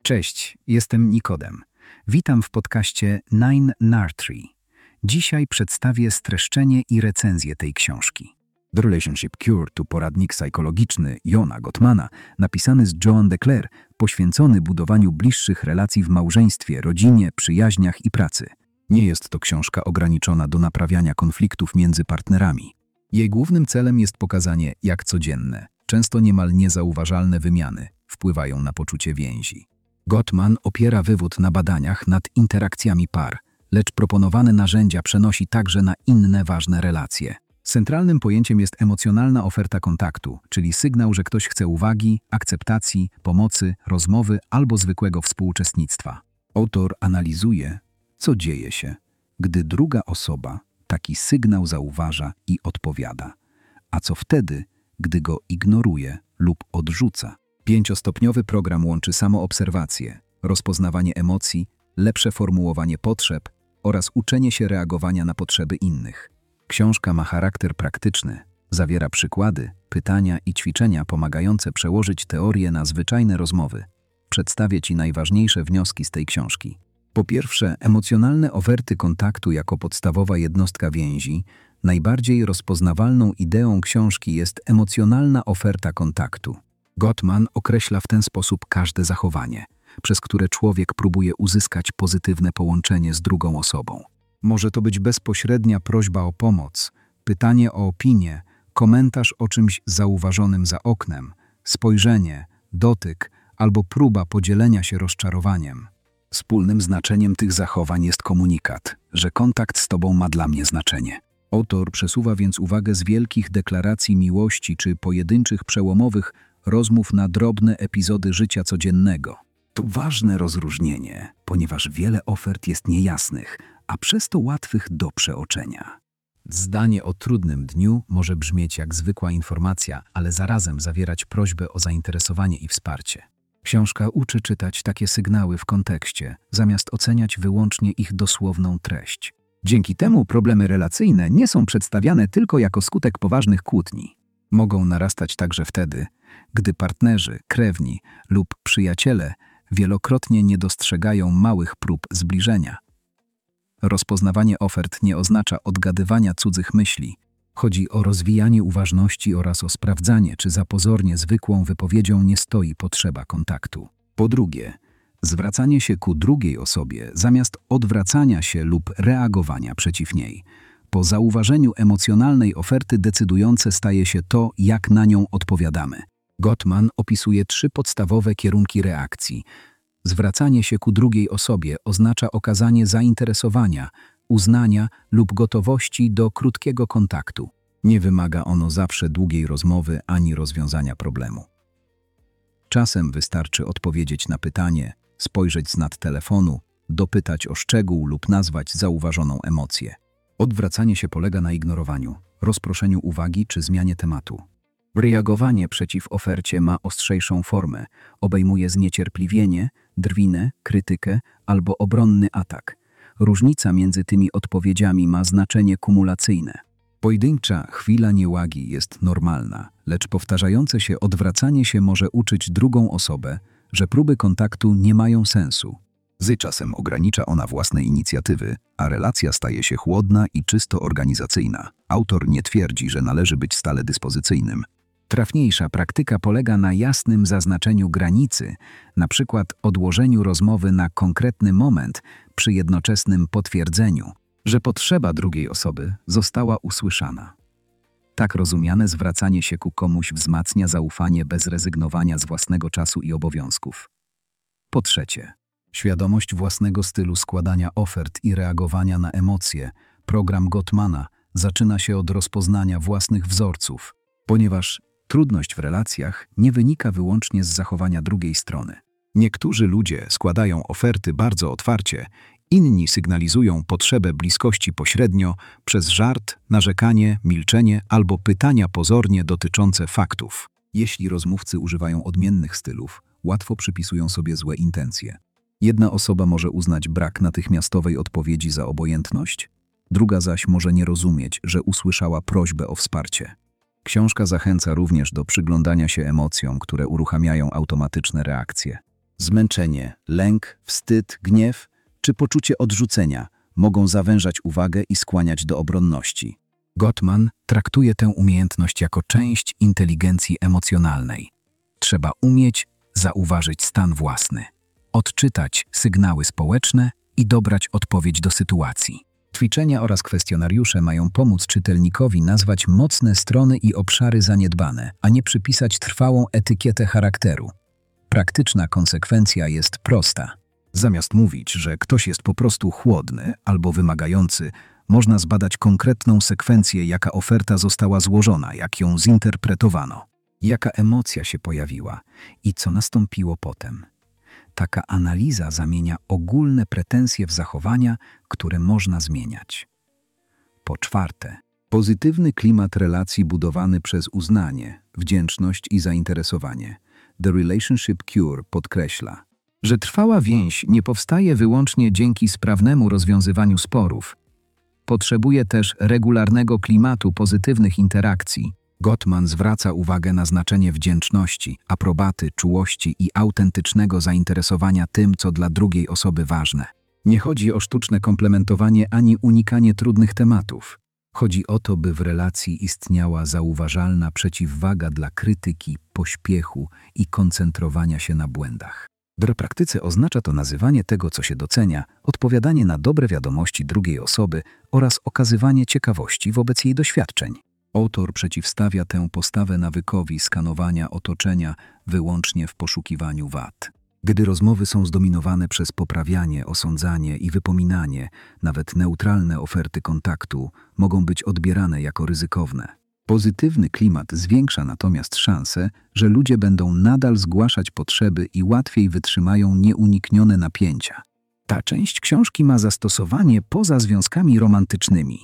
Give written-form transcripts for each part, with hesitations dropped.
Cześć, jestem Nikodem. Witam w podcaście Nine Nurtry. Dzisiaj przedstawię streszczenie i recenzję tej książki. The Relationship Cure to poradnik psychologiczny Jona Gottmana, napisany z Joan Declercq, poświęcony budowaniu bliższych relacji w małżeństwie, rodzinie, przyjaźniach i pracy. Nie jest to książka ograniczona do naprawiania konfliktów między partnerami. Jej głównym celem jest pokazanie, jak codzienne, często niemal niezauważalne wymiany wpływają na poczucie więzi. Gottman opiera wywód na badaniach nad interakcjami par, lecz proponowane narzędzia przenosi także na inne ważne relacje. Centralnym pojęciem jest emocjonalna oferta kontaktu, czyli sygnał, że ktoś chce uwagi, akceptacji, pomocy, rozmowy albo zwykłego współuczestnictwa. Autor analizuje, co dzieje się, gdy druga osoba taki sygnał zauważa i odpowiada, a co wtedy, gdy go ignoruje lub odrzuca. 5-stopniowy program łączy samoobserwację, rozpoznawanie emocji, lepsze formułowanie potrzeb oraz uczenie się reagowania na potrzeby innych. Książka ma charakter praktyczny, zawiera przykłady, pytania i ćwiczenia pomagające przełożyć teorię na zwyczajne rozmowy. Przedstawię Ci najważniejsze wnioski z tej książki. Po pierwsze, emocjonalne oferty kontaktu jako podstawowa jednostka więzi. Najbardziej rozpoznawalną ideą książki jest emocjonalna oferta kontaktu. Gottman określa w ten sposób każde zachowanie, przez które człowiek próbuje uzyskać pozytywne połączenie z drugą osobą. Może to być bezpośrednia prośba o pomoc, pytanie o opinię, komentarz o czymś zauważonym za oknem, spojrzenie, dotyk albo próba podzielenia się rozczarowaniem. Wspólnym znaczeniem tych zachowań jest komunikat, że kontakt z Tobą ma dla mnie znaczenie. Autor przesuwa więc uwagę z wielkich deklaracji miłości czy pojedynczych przełomowych rozmów na drobne epizody życia codziennego. To ważne rozróżnienie, ponieważ wiele ofert jest niejasnych, a przez to łatwych do przeoczenia. Zdanie o trudnym dniu może brzmieć jak zwykła informacja, ale zarazem zawierać prośbę o zainteresowanie i wsparcie. Książka uczy czytać takie sygnały w kontekście, zamiast oceniać wyłącznie ich dosłowną treść. Dzięki temu problemy relacyjne nie są przedstawiane tylko jako skutek poważnych kłótni. Mogą narastać także wtedy, gdy partnerzy, krewni lub przyjaciele wielokrotnie nie dostrzegają małych prób zbliżenia. Rozpoznawanie ofert nie oznacza odgadywania cudzych myśli. Chodzi o rozwijanie uważności oraz o sprawdzanie, czy za pozornie zwykłą wypowiedzią nie stoi potrzeba kontaktu. Po drugie, zwracanie się ku drugiej osobie zamiast odwracania się lub reagowania przeciw niej. Po zauważeniu emocjonalnej oferty decydujące staje się to, jak na nią odpowiadamy. Gottman opisuje 3 podstawowe kierunki reakcji. Zwracanie się ku drugiej osobie oznacza okazanie zainteresowania, uznania lub gotowości do krótkiego kontaktu. Nie wymaga ono zawsze długiej rozmowy ani rozwiązania problemu. Czasem wystarczy odpowiedzieć na pytanie, spojrzeć z nad telefonu, dopytać o szczegół lub nazwać zauważoną emocję. Odwracanie się polega na ignorowaniu, rozproszeniu uwagi czy zmianie tematu. Reagowanie przeciw ofercie ma ostrzejszą formę, obejmuje zniecierpliwienie, drwinę, krytykę albo obronny atak. Różnica między tymi odpowiedziami ma znaczenie kumulacyjne. Pojedyncza chwila niełagi jest normalna, lecz powtarzające się odwracanie się może uczyć drugą osobę, że próby kontaktu nie mają sensu. Z czasem ogranicza ona własne inicjatywy, a relacja staje się chłodna i czysto organizacyjna. Autor nie twierdzi, że należy być stale dyspozycyjnym. Trafniejsza praktyka polega na jasnym zaznaczeniu granicy, na przykład odłożeniu rozmowy na konkretny moment przy jednoczesnym potwierdzeniu, że potrzeba drugiej osoby została usłyszana. Tak rozumiane zwracanie się ku komuś wzmacnia zaufanie bez rezygnowania z własnego czasu i obowiązków. Po trzecie, świadomość własnego stylu składania ofert i reagowania na emocje. Program Gottmana zaczyna się od rozpoznania własnych wzorców, ponieważ trudność w relacjach nie wynika wyłącznie z zachowania drugiej strony. Niektórzy ludzie składają oferty bardzo otwarcie, inni sygnalizują potrzebę bliskości pośrednio przez żart, narzekanie, milczenie albo pytania pozornie dotyczące faktów. Jeśli rozmówcy używają odmiennych stylów, łatwo przypisują sobie złe intencje. Jedna osoba może uznać brak natychmiastowej odpowiedzi za obojętność, druga zaś może nie rozumieć, że usłyszała prośbę o wsparcie. Książka zachęca również do przyglądania się emocjom, które uruchamiają automatyczne reakcje. Zmęczenie, lęk, wstyd, gniew czy poczucie odrzucenia mogą zawężać uwagę i skłaniać do obronności. Gottman traktuje tę umiejętność jako część inteligencji emocjonalnej. Trzeba umieć zauważyć stan własny, odczytać sygnały społeczne i dobrać odpowiedź do sytuacji. Ćwiczenia oraz kwestionariusze mają pomóc czytelnikowi nazwać mocne strony i obszary zaniedbane, a nie przypisać trwałą etykietę charakteru. Praktyczna konsekwencja jest prosta. Zamiast mówić, że ktoś jest po prostu chłodny albo wymagający, można zbadać konkretną sekwencję, jaka oferta została złożona, jak ją zinterpretowano, jaka emocja się pojawiła i co nastąpiło potem. Taka analiza zamienia ogólne pretensje w zachowania, które można zmieniać. Po czwarte, pozytywny klimat relacji budowany przez uznanie, wdzięczność i zainteresowanie. The Relationship Cure podkreśla, że trwała więź nie powstaje wyłącznie dzięki sprawnemu rozwiązywaniu sporów. Potrzebuje też regularnego klimatu pozytywnych interakcji. Gottman zwraca uwagę na znaczenie wdzięczności, aprobaty, czułości i autentycznego zainteresowania tym, co dla drugiej osoby ważne. Nie chodzi o sztuczne komplementowanie ani unikanie trudnych tematów. Chodzi o to, by w relacji istniała zauważalna przeciwwaga dla krytyki, pośpiechu i koncentrowania się na błędach. W praktyce oznacza to nazywanie tego, co się docenia, odpowiadanie na dobre wiadomości drugiej osoby oraz okazywanie ciekawości wobec jej doświadczeń. Autor przeciwstawia tę postawę nawykowi skanowania otoczenia wyłącznie w poszukiwaniu wad. Gdy rozmowy są zdominowane przez poprawianie, osądzanie i wypominanie, nawet neutralne oferty kontaktu mogą być odbierane jako ryzykowne. Pozytywny klimat zwiększa natomiast szanse, że ludzie będą nadal zgłaszać potrzeby i łatwiej wytrzymają nieuniknione napięcia. Ta część książki ma zastosowanie poza związkami romantycznymi.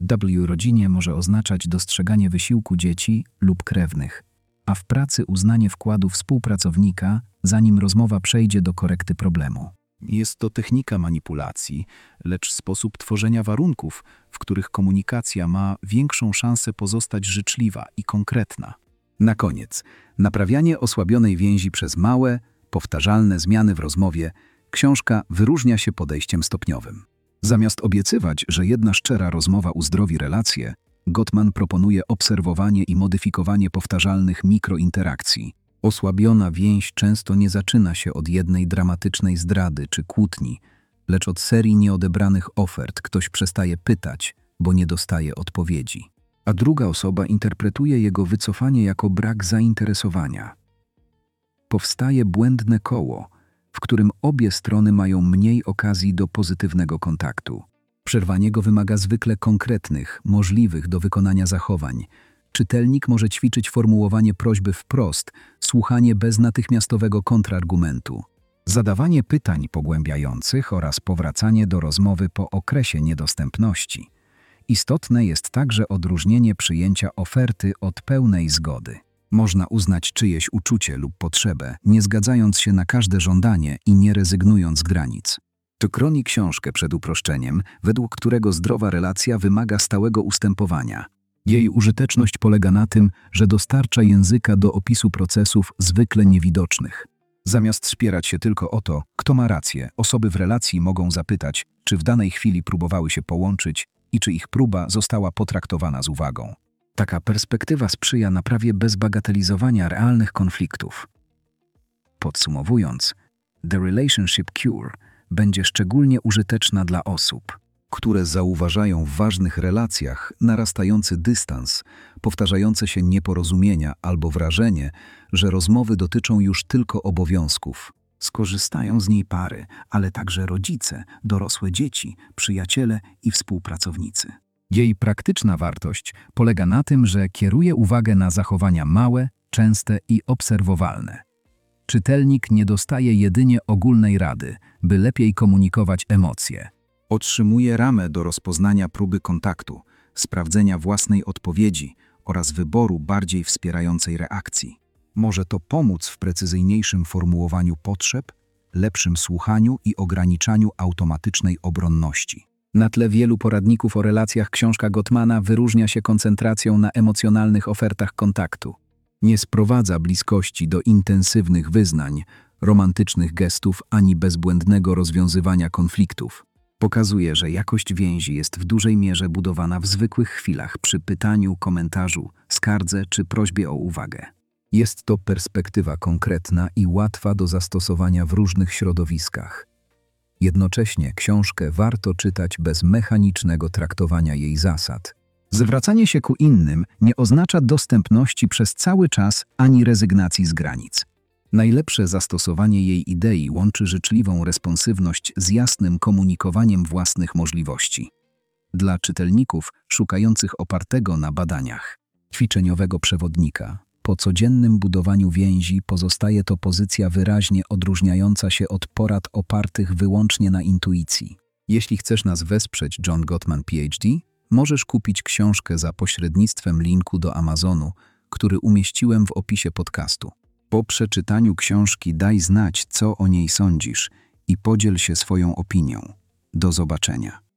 W rodzinie może oznaczać dostrzeganie wysiłku dzieci lub krewnych, a w pracy uznanie wkładu współpracownika, zanim rozmowa przejdzie do korekty problemu. Jest to technika manipulacji, lecz sposób tworzenia warunków, w których komunikacja ma większą szansę pozostać życzliwa i konkretna. Na koniec, naprawianie osłabionej więzi przez małe, powtarzalne zmiany w rozmowie, książka wyróżnia się podejściem stopniowym. Zamiast obiecywać, że jedna szczera rozmowa uzdrowi relacje, Gottman proponuje obserwowanie i modyfikowanie powtarzalnych mikrointerakcji. Osłabiona więź często nie zaczyna się od jednej dramatycznej zdrady czy kłótni, lecz od serii nieodebranych ofert. Ktoś przestaje pytać, bo nie dostaje odpowiedzi, a druga osoba interpretuje jego wycofanie jako brak zainteresowania. Powstaje błędne koło, w którym obie strony mają mniej okazji do pozytywnego kontaktu. Przerwanie go wymaga zwykle konkretnych, możliwych do wykonania zachowań. Czytelnik może ćwiczyć formułowanie prośby wprost, słuchanie bez natychmiastowego kontrargumentu, zadawanie pytań pogłębiających oraz powracanie do rozmowy po okresie niedostępności. Istotne jest także odróżnienie przyjęcia oferty od pełnej zgody. Można uznać czyjeś uczucie lub potrzebę, nie zgadzając się na każde żądanie i nie rezygnując z granic. To chroni książkę przed uproszczeniem, według którego zdrowa relacja wymaga stałego ustępowania. Jej użyteczność polega na tym, że dostarcza języka do opisu procesów zwykle niewidocznych. Zamiast spierać się tylko o to, kto ma rację, osoby w relacji mogą zapytać, czy w danej chwili próbowały się połączyć i czy ich próba została potraktowana z uwagą. Taka perspektywa sprzyja naprawie bez bagatelizowania realnych konfliktów. Podsumowując, The Relationship Cure będzie szczególnie użyteczna dla osób, które zauważają w ważnych relacjach narastający dystans, powtarzające się nieporozumienia albo wrażenie, że rozmowy dotyczą już tylko obowiązków. Skorzystają z niej pary, ale także rodzice, dorosłe dzieci, przyjaciele i współpracownicy. Jej praktyczna wartość polega na tym, że kieruje uwagę na zachowania małe, częste i obserwowalne. Czytelnik nie dostaje jedynie ogólnej rady, by lepiej komunikować emocje. Otrzymuje ramę do rozpoznania próby kontaktu, sprawdzenia własnej odpowiedzi oraz wyboru bardziej wspierającej reakcji. Może to pomóc w precyzyjniejszym formułowaniu potrzeb, lepszym słuchaniu i ograniczaniu automatycznej obronności. Na tle wielu poradników o relacjach książka Gottmana wyróżnia się koncentracją na emocjonalnych ofertach kontaktu. Nie sprowadza bliskości do intensywnych wyznań, romantycznych gestów, ani bezbłędnego rozwiązywania konfliktów. Pokazuje, że jakość więzi jest w dużej mierze budowana w zwykłych chwilach przy pytaniu, komentarzu, skardze czy prośbie o uwagę. Jest to perspektywa konkretna i łatwa do zastosowania w różnych środowiskach. Jednocześnie książkę warto czytać bez mechanicznego traktowania jej zasad. Zwracanie się ku innym nie oznacza dostępności przez cały czas ani rezygnacji z granic. Najlepsze zastosowanie jej idei łączy życzliwą responsywność z jasnym komunikowaniem własnych możliwości. Dla czytelników szukających opartego na badaniach ćwiczeniowego przewodnika, po codziennym budowaniu więzi pozostaje to pozycja wyraźnie odróżniająca się od porad opartych wyłącznie na intuicji. Jeśli chcesz nas wesprzeć, John Gottman PhD, możesz kupić książkę za pośrednictwem linku do Amazonu, który umieściłem w opisie podcastu. Po przeczytaniu książki daj znać, co o niej sądzisz i podziel się swoją opinią. Do zobaczenia.